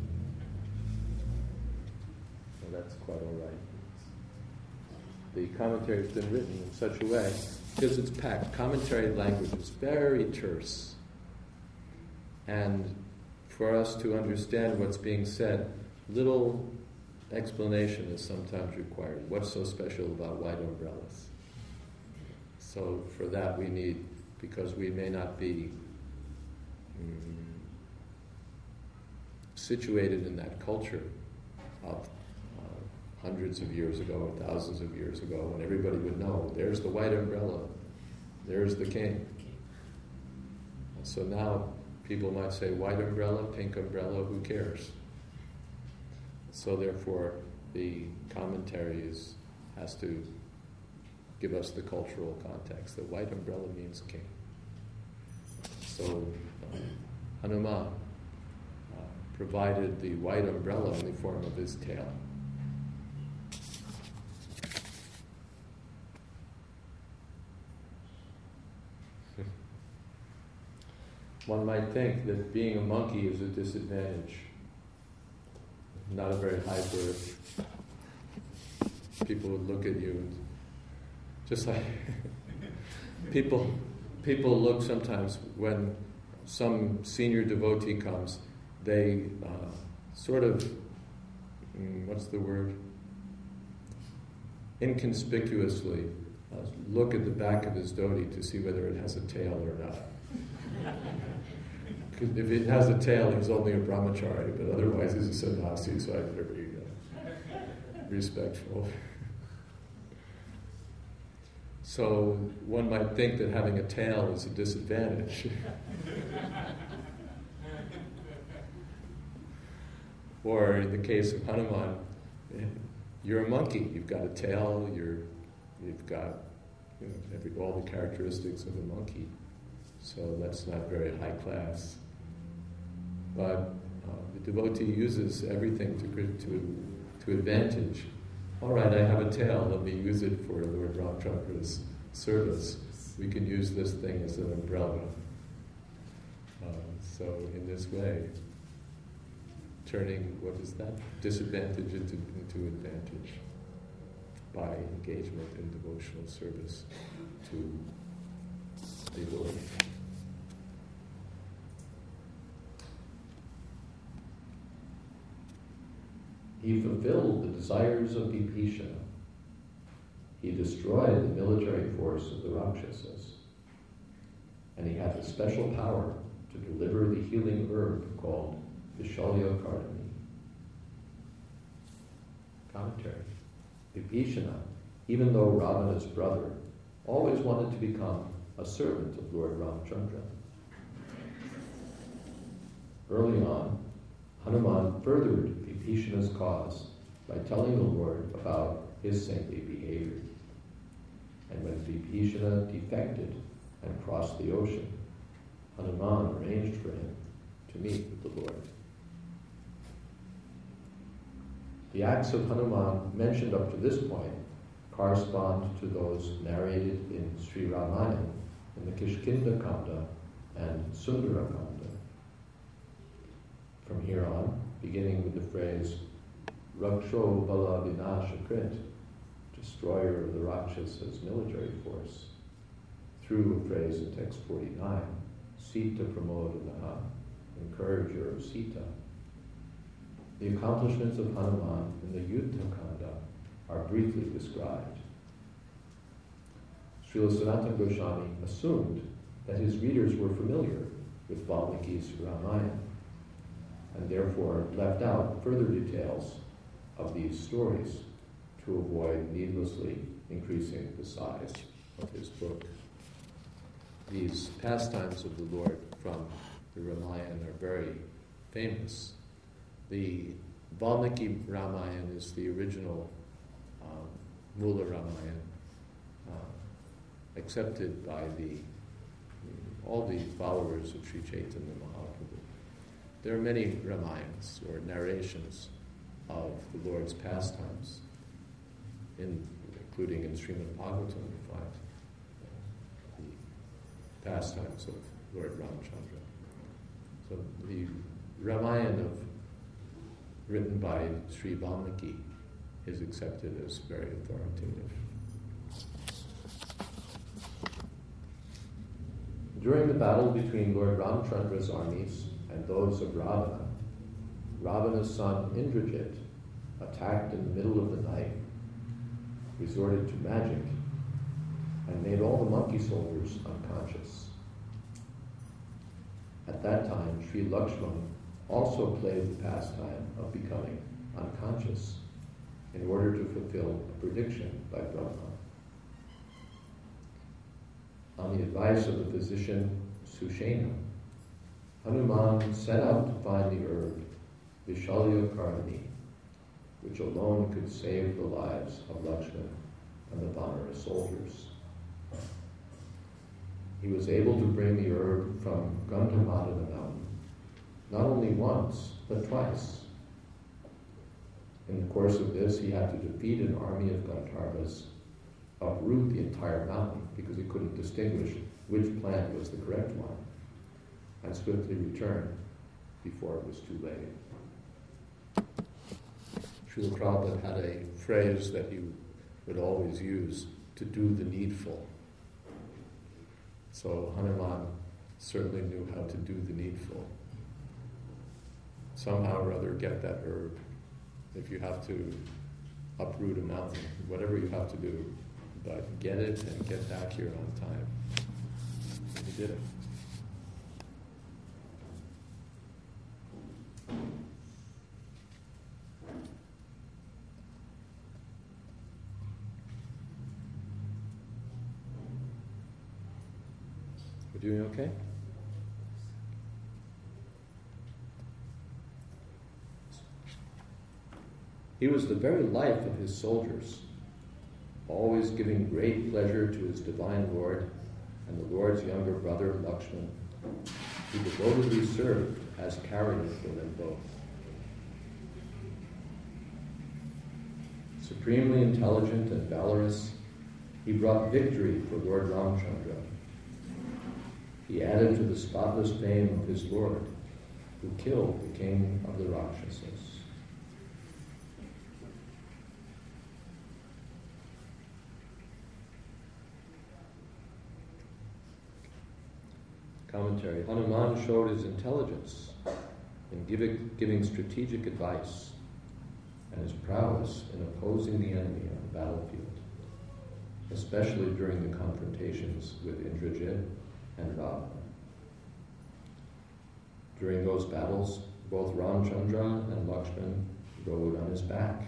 Well, that's quite all right. The commentary has been written in such a way, because it's packed. Commentary language is very terse. And for us to understand what's being said, little explanation is sometimes required. What's so special about white umbrellas? So for that we need, because we may not be um, situated in that culture of uh, hundreds of years ago, thousands of years ago, when everybody would know, there's the white umbrella, there's the king. And so now people might say, white umbrella, pink umbrella, who cares? So therefore, the commentary is, has to give us the cultural context. The white umbrella means king. So uh, Hanuman uh, provided the white umbrella in the form of his tail. One might think that being a monkey is a disadvantage, not a very high birth. People would look at you and just like people people look sometimes when some senior devotee comes, they uh, sort of, mm, what's the word? Inconspicuously uh, look at the back of his dhoti to see whether it has a tail or not. If it has a tail, he's only a brahmachari, but otherwise he's a sannyasi, so I better be uh, respectful. So one might think that having a tail is a disadvantage. Or in the case of Hanuman, you're a monkey. You've got a tail. You're, you've got you know, every, all the characteristics of a monkey. So that's not very high class. But uh, the devotee uses everything to to to advantage All right, I have a tail. Let me use it for Lord Ramchandra's service. We can use this thing as an umbrella. Uh, so in this way, turning, what is that? Disadvantage into, into advantage by engagement in devotional service to the Lord. He fulfilled the desires of Vibhishana. He destroyed the military force of the Rakshasas. And he had a special power to deliver the healing herb called Vishalyakardami. Commentary. Vibhishana, even though Ravana's brother, always wanted to become a servant of Lord Ramchandra. Early on, Hanuman furthered Vibhishana's cause by telling the Lord about his saintly behavior. And when Vibhishana defected and crossed the ocean, Hanuman arranged for him to meet with the Lord. The acts of Hanuman mentioned up to this point correspond to those narrated in Sri Ramayana in the Kishkinda Kanda and Sundara Kanda. From here on, beginning with the phrase Raksho Bala Vinashakrit, destroyer of the Rakshasas' military force, through a phrase in text forty-nine, Sita Pramodanaha, encourager of Sita. The accomplishments of Hanuman in the Yuddha Kanda are briefly described. Srila Sanatana Goswami assumed that his readers were familiar with Valmiki's Ramayana, and therefore left out further details of these stories to avoid needlessly increasing the size of his book. These pastimes of the Lord from the Ramayana are very famous. The Valmiki Ramayana is the original um, Mula Ramayana, uh, accepted by the all the followers of Sri Chaitanya Mahaprabhu. There are many Ramayans, or narrations, of the Lord's pastimes, in, including in Srimad Bhagavatam, you find uh, the pastimes of Lord Ramchandra. So the Ramayana of, written by Sri Valmiki is accepted as very authoritative. During the battle between Lord Ramchandra's armies and those of Ravana, Ravana's son Indrajit, attacked in the middle of the night, resorted to magic, and made all the monkey soldiers unconscious. At that time, Sri Lakshmana also played the pastime of becoming unconscious in order to fulfill a prediction by Brahma. On the advice of the physician Sushena, Hanuman set out to find the herb Vishalyakardami, which alone could save the lives of Lakshmana and the Vanara soldiers. He was able to bring the herb from Gandhamadana mountain, not only once, but twice. In the course of this, he had to defeat an army of Gandharvas, uproot the entire mountain because he couldn't distinguish which plant was the correct one, and swiftly return before it was too late. Srila Prabhupada had a phrase that he would always use, to do the needful. So Hanuman certainly knew how to do the needful. Somehow or other get that herb. If you have to uproot a mountain, whatever you have to do, but get it and get back here on time. He did it. We're doing okay? He was the very life of his soldiers, always giving great pleasure to his divine Lord and the Lord's younger brother, Lakshmana, who devotedly served as carrier for them both. Supremely intelligent and valorous, he brought victory for Lord Ramchandra. He added to the spotless fame of his Lord, who killed the king of the Rakshasas. Commentary. Hanuman showed his intelligence in giving, giving strategic advice and his prowess in opposing the enemy on the battlefield, especially during the confrontations with Indrajit and Ravana. During those battles, both Ramchandra and Lakshman rode on his back.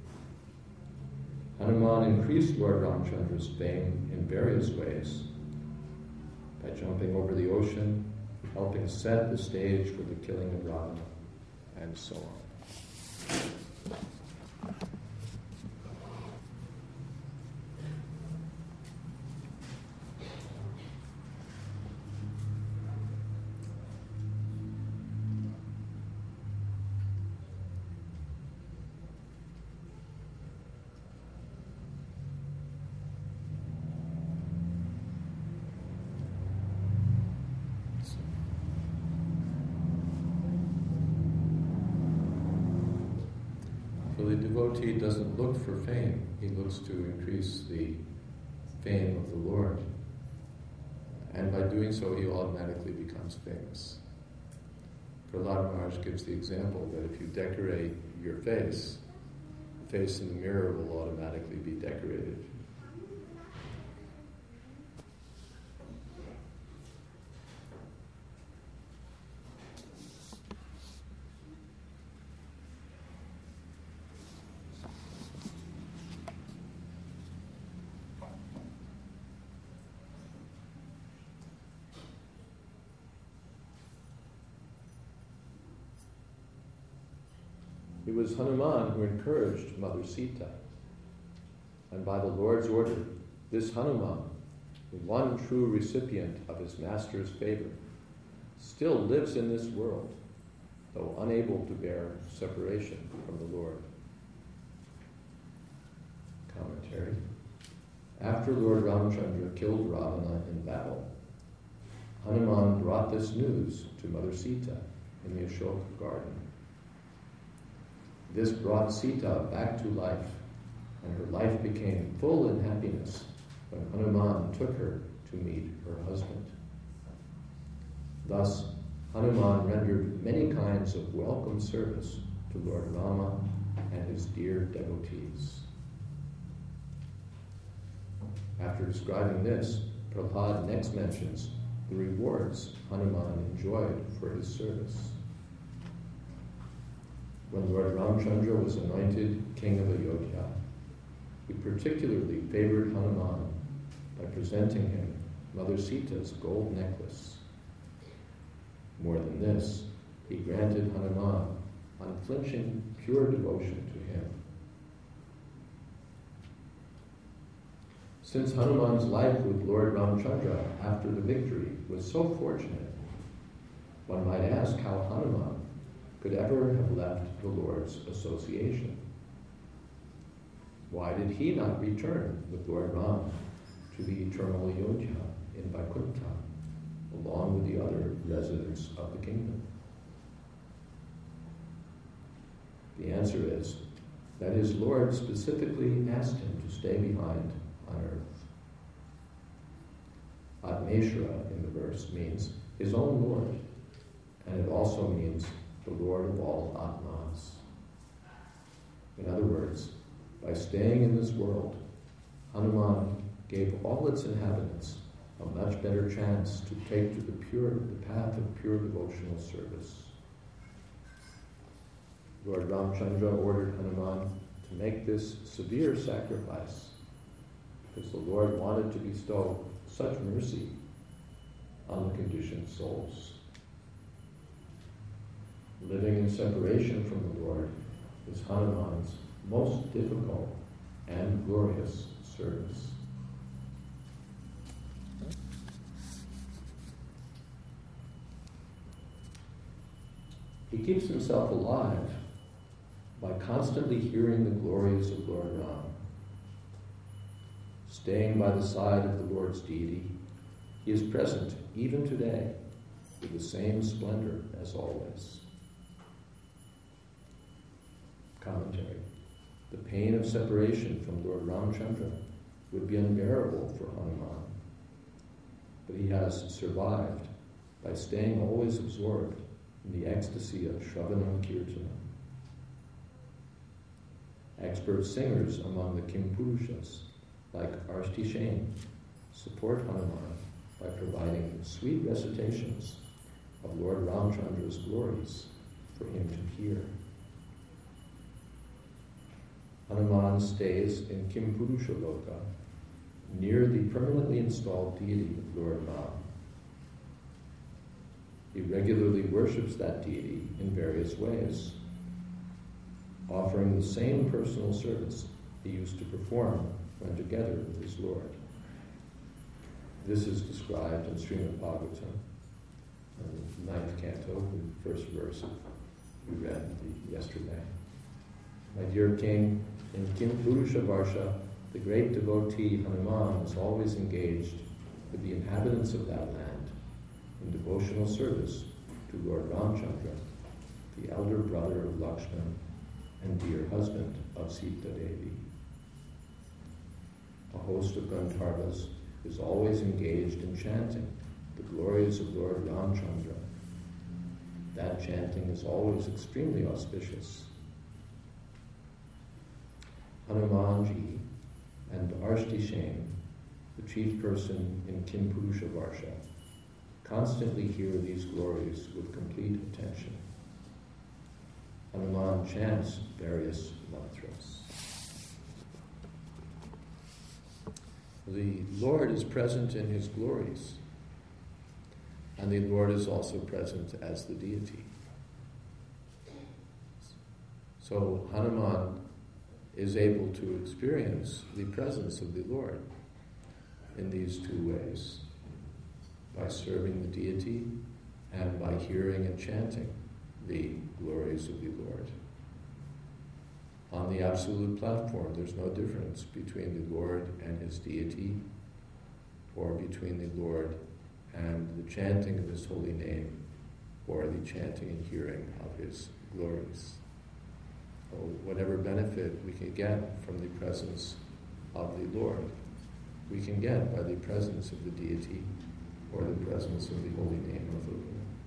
Hanuman increased Lord Ramchandra's fame in various ways, by jumping over the ocean, helping set the stage for the killing of Ravana, and so on. So the devotee doesn't look for fame, he looks to increase the fame of the Lord. And by doing so, he automatically becomes famous. Prahlad Maharaj gives the example that if you decorate your face, the face in the mirror will automatically be decorated. It was Hanuman who encouraged Mother Sita. And by the Lord's order, this Hanuman, the one true recipient of his master's favor, still lives in this world, though unable to bear separation from the Lord. Commentary. After Lord Ramchandra killed Ravana in battle, Hanuman brought this news to Mother Sita in the Ashoka garden. This brought Sita back to life, and her life became full in happiness when Hanuman took her to meet her husband. Thus, Hanuman rendered many kinds of welcome service to Lord Rama and his dear devotees. After describing this, Prabhupada next mentions the rewards Hanuman enjoyed for his service. When Lord Ramchandra was anointed king of Ayodhya, he particularly favored Hanuman by presenting him Mother Sita's gold necklace. More than this, he granted Hanuman unflinching, pure devotion to him. Since Hanuman's life with Lord Ramchandra after the victory was so fortunate, one might ask how Hanuman could ever have left the Lord's association. Why did he not return with Lord Ram to the eternal Ayodhya in Vaikuntha, along with the other residents of the kingdom? The answer is that his Lord specifically asked him to stay behind on earth. Atmeshwara in the verse means his own Lord, and it also means the Lord of all Atmas. In other words, by staying in this world, Hanuman gave all its inhabitants a much better chance to take to the pure, the path of pure devotional service. Lord Ramchandra ordered Hanuman to make this severe sacrifice because the Lord wanted to bestow such mercy on the conditioned souls. Living in separation from the Lord is Hanuman's most difficult and glorious service. He keeps himself alive by constantly hearing the glories of Lord Ram. Staying by the side of the Lord's deity, he is present even today with the same splendor as always. Commentary. The pain of separation from Lord Ramchandra would be unbearable for Hanuman, but he has survived by staying always absorbed in the ecstasy of Shravanam Kirtanam. Expert singers among the Kimpurushas, like Arshti Shain, support Hanuman by providing sweet recitations of Lord Ramchandra's glories for him to hear. Hanuman stays in Kimpurusha Loka, near the permanently installed deity of Lord Ram. He regularly worships that deity in various ways, offering the same personal service he used to perform when together with his Lord. This is described in Srimad Bhagavatam, the ninth canto, the first verse we read the, yesterday. My dear King, in Kimpurusha Varsha, the great devotee Hanuman is always engaged with the inhabitants of that land in devotional service to Lord Ramchandra, the elder brother of Lakshmana and dear husband of Sita Devi. A host of Gandharvas is always engaged in chanting the glories of Lord Ramchandra. That chanting is always extremely auspicious. Hanumanji and Arshti Shain, the chief person in Kimpurusha Varsha, constantly hear these glories with complete attention. Hanuman chants various mantras. The Lord is present in his glories, and the Lord is also present as the deity. So Hanuman is able to experience the presence of the Lord in these two ways, by serving the deity and by hearing and chanting the glories of the Lord. On the absolute platform, there's no difference between the Lord and his deity, or between the Lord and the chanting of his holy name, or the chanting and hearing of his glories. So whatever benefit we can get from the presence of the Lord, we can get by the presence of the deity or the presence of the holy name of the Lord.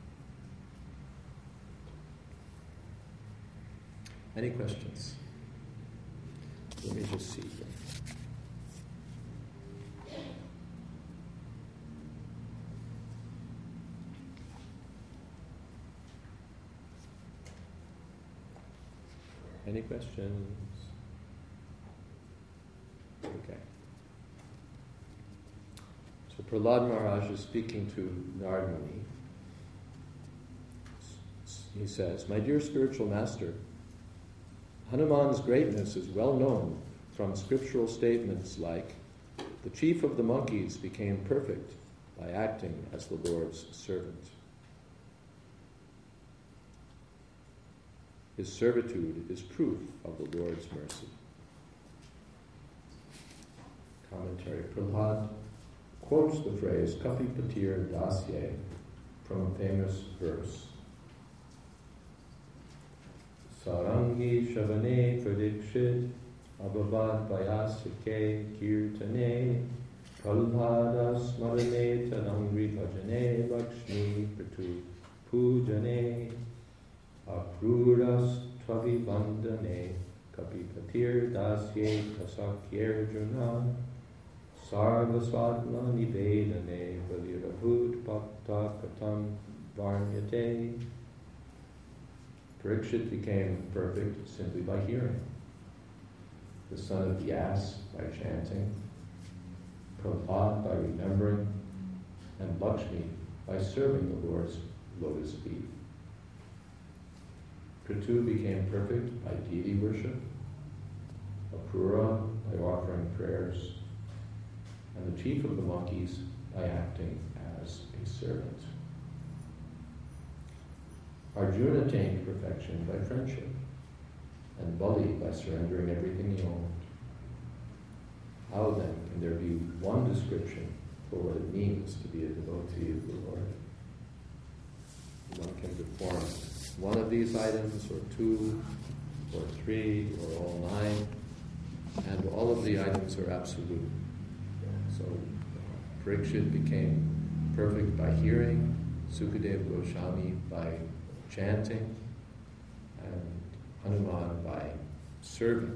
Any questions? Let me just see. Any questions? Okay. So Prahlad Maharaj is speaking to Narad Muni. He says, "My dear spiritual master, Hanuman's greatness is well known from scriptural statements like, 'The chief of the monkeys became perfect by acting as the Lord's servant.' His servitude is proof of the Lord's mercy." Commentary. Prahlad quotes the phrase Kapi Patir Dasye from a famous verse. Sarangi Shavane Pradikshit Abhavad Vyasike Kirtane Pralhada Smarane Tanangri Bhajane Lakshmi Pratu Pujane Akruras Tvavibandane Kapipatir Dasye Kasakyarjuna Sarvasvatma Nivedane Valirabhut Bhakta Katam Varnyate. Parikshit became perfect simply by hearing. The son of the ass by chanting, Prahlad by remembering, and Lakshmi by serving the Lord's lotus feet. Prithu became perfect by deity worship, Akrura by offering prayers, and the chief of the monkeys by acting as a servant. Arjuna attained perfection by friendship. and Bali by surrendering everything he owned. How then can there be one description for what it means to be a devotee of the Lord? One can perform one of these items, or two, or three, or all nine, and all of the items are absolute. So Parikshit became perfect by hearing, Sukadeva Goswami by chanting, and Hanuman by serving.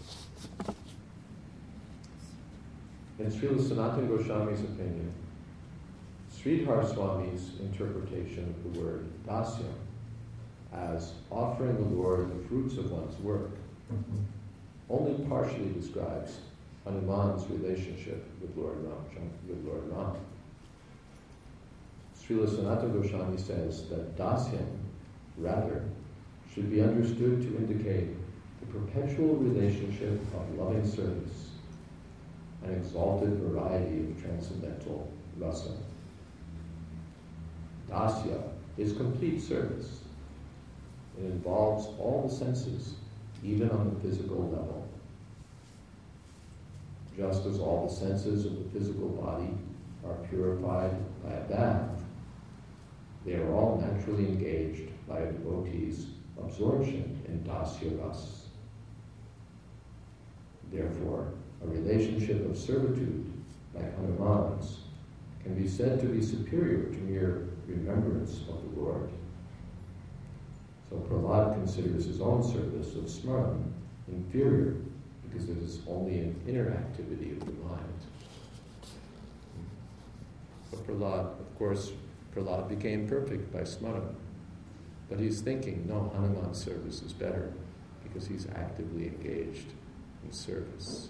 In Srila Sanatana Goswami's opinion, Sridhar Swami's interpretation of the word dasya as offering the Lord the fruits of one's work only partially describes Hanuman's relationship with Lord Ram. With Lord Ram. Srila Sanatana Goswami says that dasyam, rather, should be understood to indicate the perpetual relationship of loving service, an exalted variety of transcendental rasa. Dasya is complete service. It involves all the senses, even on the physical level. Just as all the senses of the physical body are purified by a bath, they are all naturally engaged by a devotee's absorption in dasya ras. Therefore, a relationship of servitude, like Hanuman's, can be said to be superior to mere remembrance of the Lord. So Prahlad considers his own service of Smaran inferior because it is only an inner activity of the mind. But Prahlad, of course, Prahlad became perfect by Smaran. But he's thinking, no, Hanuman's service is better because he's actively engaged in service.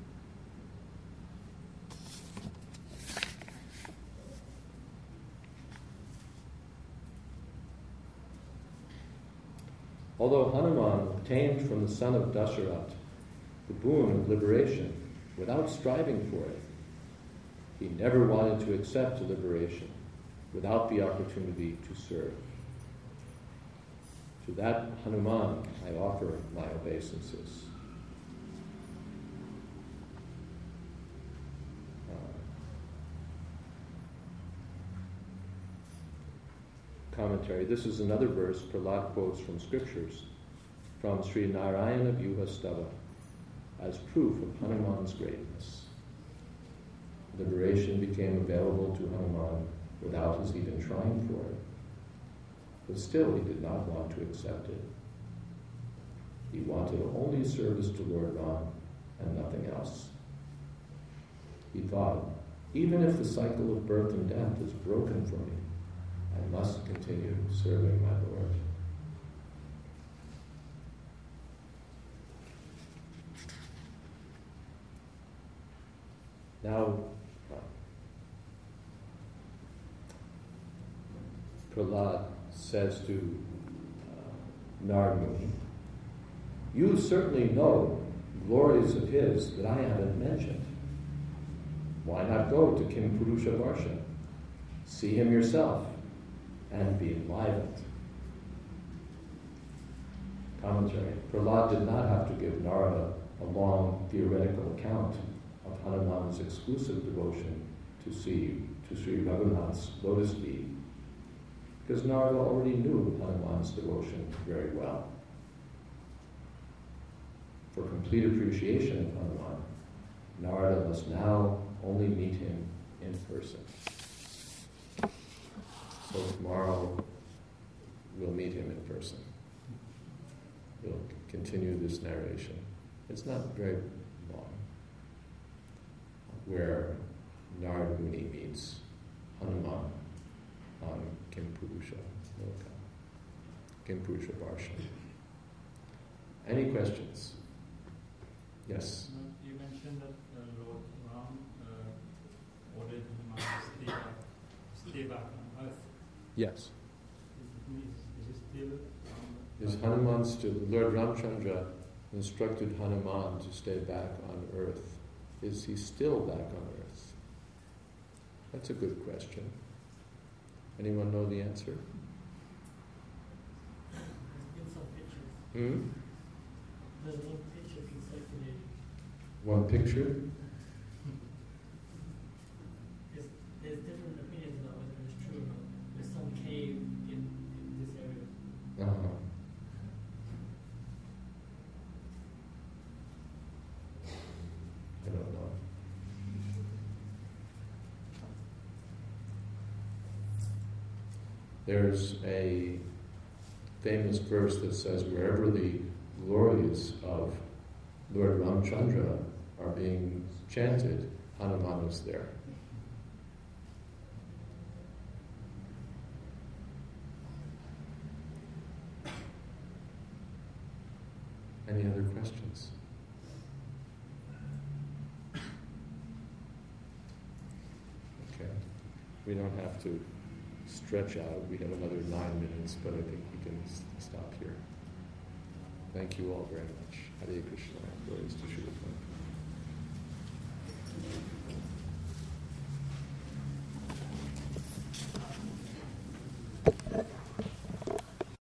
Although Hanuman obtained from the son of Dasharat the boon of liberation without striving for it, he never wanted to accept liberation without the opportunity to serve. To that Hanuman I offer my obeisances. Commentary. This is another verse Prahlad quotes from scriptures, from Sri Narayana Vyuha Stava, as proof of Hanuman's greatness. Liberation became available to Hanuman without his even trying for it. But still he did not want to accept it. He wanted only service to Lord Ram and nothing else. He thought, even if the cycle of birth and death is broken for me, I must continue serving my Lord. Now, Prahlad says to uh, Narad Muni, you certainly know glories of his that I haven't mentioned. Why not go to Kim Purusha Varsha? See him yourself and be enlivened. Commentary. Prahlad did not have to give Narada a long theoretical account of Hanuman's exclusive devotion to see to Sri Raghunath's lotus feet, because Narada already knew Hanuman's devotion very well. For complete appreciation of Hanuman, Narada must now only meet him in person. So tomorrow we'll meet him in person. We'll continue this narration. It's not very long, where Narad Muni meets Hanuman on Kimpurusha Loka, Kimpurusha Varsha. Any questions? Yes? You mentioned that uh, Lord Ram uh, ordered Hanuman to stay back, stay back on earth. Yes. Is, is, is it still? Um, Is Hanuman still, Lord Ramchandra instructed Hanuman to stay back on earth. Is he still back on earth? That's a good question. Anyone know the answer? There's been some pictures. Hmm? There's one picture being circulated. One picture? There's, there's different opinions about whether it's true or not. There's some cave in, in this area. Uh-huh. I don't know. There's a famous verse that says, wherever the glories of Lord Ramchandra are being chanted, Hanuman is there. Any other questions? Okay. We don't have to stretch out. We have another nine minutes, but I think we can s- stop here. Thank you all very much. Hare Krishna. Glories to Srila Prabhupada.